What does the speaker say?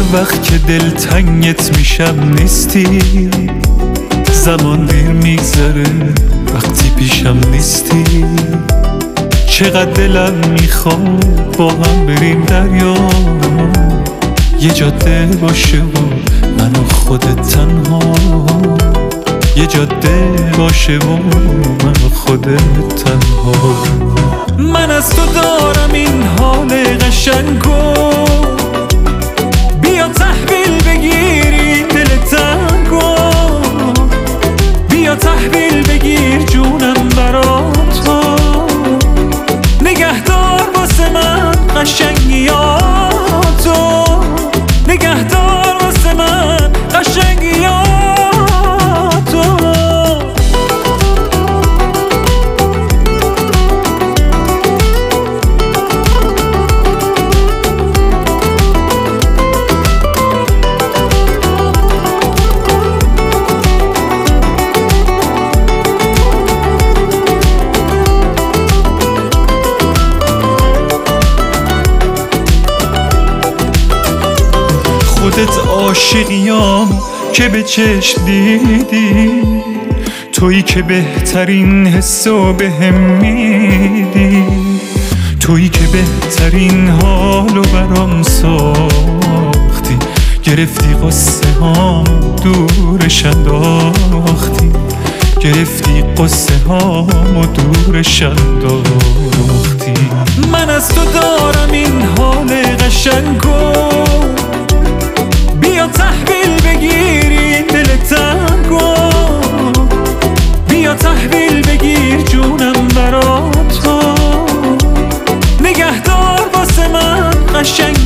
وقت که دلتنگت میشم نیستی، زمان دیر میگذره وقتی پیشم نیستی. چقدر دلم میخواد با هم بریم دریا، یه جاده باشه و من و خودت تنها، یه جاده باشه و من و خودت تنها. من از تو دارم این حال قشنگو، بیا تحویل بگیری دل تنگو، بیا تحویل بگیر جونم برا تو، نگهدار واسه من قشنگیاتو، نگهدار واسه من قشنگیاتو. خودت عاشقیام که به چشم دیدی، تویی که بهترین حسو بهم میدی، تویی که بهترین حالو برام ساختی، گرفتی قصه هام دورش انداختی، گرفتی قصه هام دورش انداختی. من از تو دارم این حال قشنگو، بیا تحویل بگیری دل تنگو، بیا تحویل بگیر جونم برا تو، نگهدار واسه من قشنگ